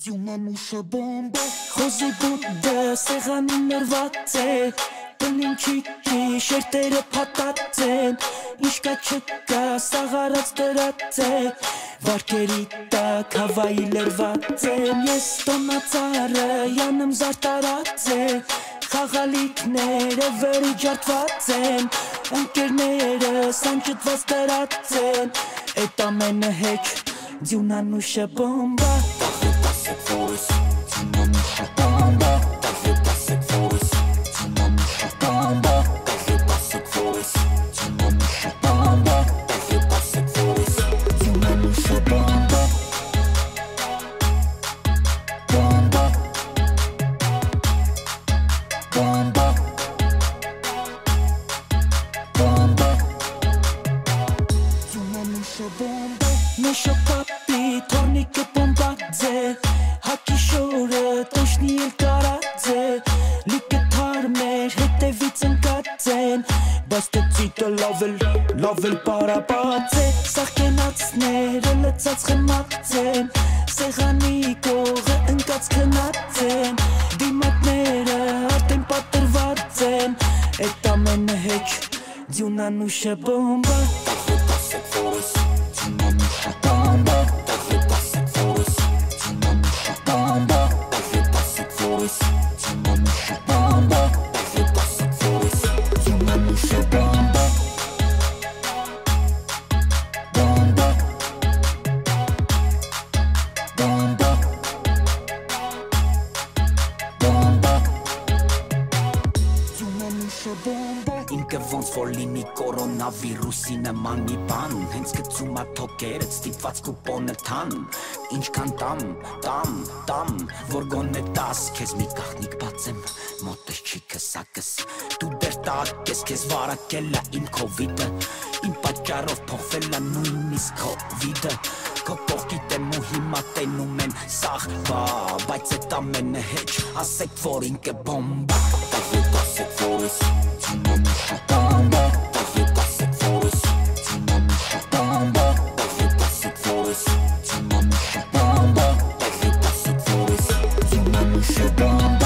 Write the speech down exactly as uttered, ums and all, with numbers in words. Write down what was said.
Ձյունանուշը բոմբա Խոզի բուդը սեղանին նրված է Տնին չիկի շերտերը պատած են Ինչ կա չկա սաղարած դրած է Վարկերի տակ հավայի լրված եմ Ես տոնածարը յանım զարտարած է Խաղալիքները վերի ջարդված են Ընկերները սանջտված դրած են Էտ ամենը հեչ Ձյունանուշը բոմբա Forest, Tsunamusha Bomba, Café Classic Forest, Tsunamusha Bomba, Café Classic Forest, Tsunamusha Bomba, Café Classic Forest, Tsunamusha Bomba, Bomba, Bomba, Bomba, Tsunamusha Bomba, Nesho papi, tornike bombadze. Հակի շորը տոշնի էլ կարած է Լիքը թարմեր հետևից ընկած են Բայց տծիտը լավ էլ, լավ էլ պարապած է Սաղկենացները լծած խմած են Սեղանի կողը ընկած քնած են Դիմակները արդեն պատրված են Էտ ամենը հեչ Ձյունանուշը բոմբա Café Classic Forest, Tsunamusha Bomba Café Classic Forest Bomba, Café Classic Forest, Tsunamusha Bomba, Café Classic Forest, Tsunamusha Bomba, Bomba, Bomba, Bomba, Tsunamusha Bomba. Ինքը ոնց որ լինի կորոնավիրուսի նման մի բան Հենց գցում ա թոքերդ ստիպված կուպոնը թան Ինչքան տամ, տամ, տամ, որ գոնե տաս Քեզ մի կաղնիկ բացեմ, մոտս չի կսակս Դու դեր տակես, քեզ վարակել ա իմ քովիդը Իմ պատճառով փոխվել ա նույնիսկ քովիդը Քո կողքիտ եմ ու հիմա տենում են սաղ բա Բայց էտ ամենը հեչ, ասեք որ ինքը բոմբա Café Classic Forest, Tsunamusha Bomba Café Classic Forest, Tsunamusha Bomba Café Classic Forest, Tsunamusha Bomba Café Classic Forest, Tsunamusha Bomba